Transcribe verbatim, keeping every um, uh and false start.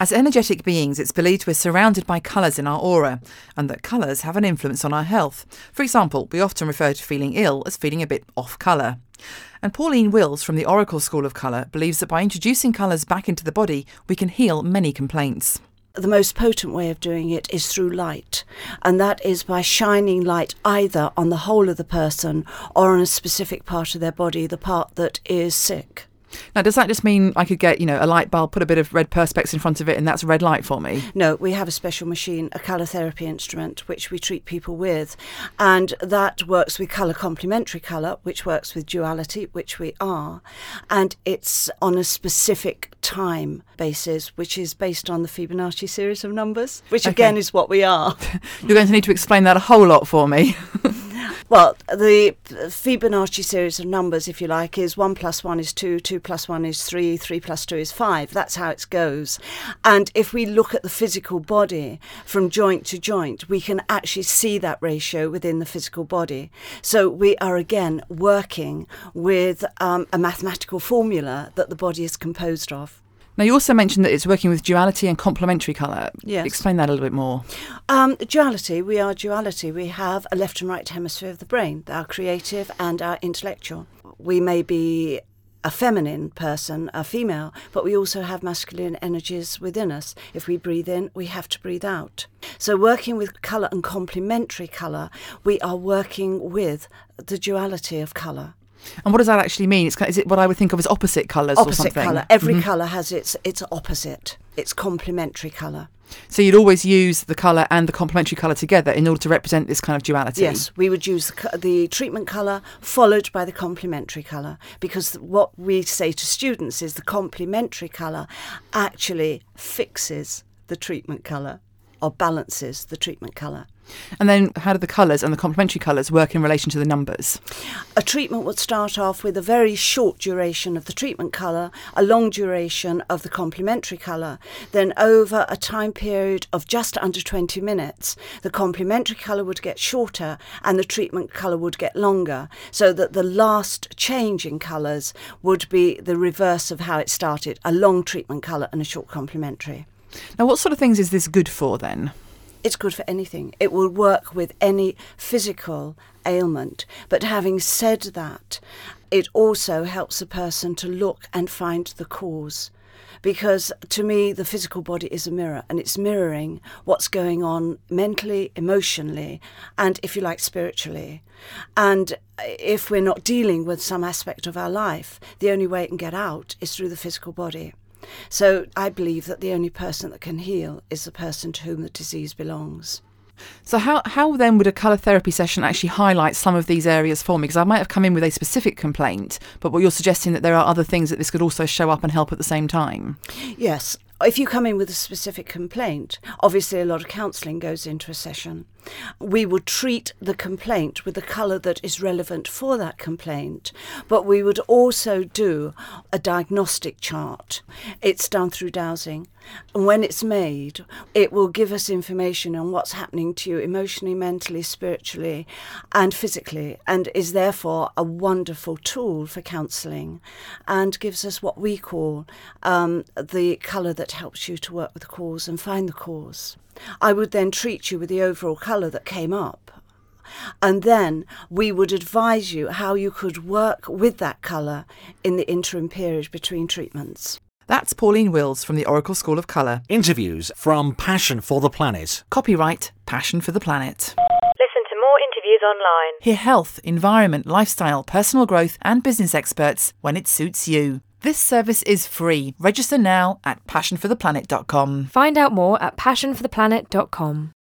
As energetic beings, it's believed we're surrounded by colours in our aura, and that colours have an influence on our health. For example, we often refer to feeling ill as feeling a bit off colour. And Pauline Wills from the Oracle School of Colour believes that by introducing colours back into the body, we can heal many complaints. The most potent way of doing it is through light, and that is by shining light either on the whole of the person or on a specific part of their body, the part that is sick. Now, does that just mean I could get, you know, a light bulb, put a bit of red perspex in front of it, and that's a red light for me? No, we have a special machine, a colour therapy instrument, which we treat people with. And that works with colour complementary colour, which works with duality, which we are. And it's on a specific time basis, which is based on the Fibonacci series of numbers, which Okay. again is what we are. You're going to need to explain that a whole lot for me. Well, the Fibonacci series of numbers, if you like, is one plus one is two, two plus one is three, three plus two is five. That's how it goes. And if we look at the physical body from joint to joint, we can actually see that ratio within the physical body. So we are again working with um, a mathematical formula that the body is composed of. Now, you also mentioned that it's working with duality and complementary colour. Yes. Explain that a little bit more. Um, duality, we are duality. We have a left and right hemisphere of the brain, our creative and our intellectual. We may be a feminine person, a female, but we also have masculine energies within us. If we breathe in, we have to breathe out. So working with colour and complementary colour, we are working with the duality of colour. And what does that actually mean? It's, is it what I would think of as opposite colours or Opposite something? colour. Every Mhm. colour has its its opposite. It's complementary colour. So you'd always use the colour and the complementary colour together in order to represent this kind of duality? Yes, we would use the, co- the treatment colour followed by the complementary colour, because what we say to students is the complementary colour actually fixes the treatment colour or balances the treatment colour. And then how do the colours and the complementary colours work in relation to the numbers? A treatment would start off with a very short duration of the treatment colour, a long duration of the complementary colour. Then over a time period of just under twenty minutes, the complementary colour would get shorter and the treatment colour would get longer, so that the last change in colours would be the reverse of how it started, a long treatment colour and a short complementary. Now, what sort of things is this good for then? It's good for anything. It will work with any physical ailment. But having said that, it also helps a person to look and find the cause. Because to me, the physical body is a mirror, and it's mirroring what's going on mentally, emotionally, and, if you like, spiritually. And if we're not dealing with some aspect of our life, the only way it can get out is through the physical body. So I believe that the only person that can heal is the person to whom the disease belongs. So how, how then would a colour therapy session actually highlight some of these areas for me? Because I might have come in with a specific complaint, but what you're suggesting that there are other things that this could also show up and help at the same time? Yes. If you come in with a specific complaint, obviously a lot of counselling goes into a session. We would treat the complaint with the colour that is relevant for that complaint, but we would also do a diagnostic chart. It's done through dowsing. And when it's made, it will give us information on what's happening to you emotionally, mentally, spiritually, and physically, and is therefore a wonderful tool for counselling, and gives us what we call um, the colour that helps you to work with the cause and find the cause. I would then treat you with the overall colour that came up. And then we would advise you how you could work with that colour in the interim period between treatments. That's Pauline Wills from the Oracle School of Colour. Interviews from Passion for the Planet. Copyright Passion for the Planet. Listen to more interviews online. Hear health, environment, lifestyle, personal growth and business experts when it suits you. This service is free. Register now at passion for the planet dot com. Find out more at passion for the planet dot com.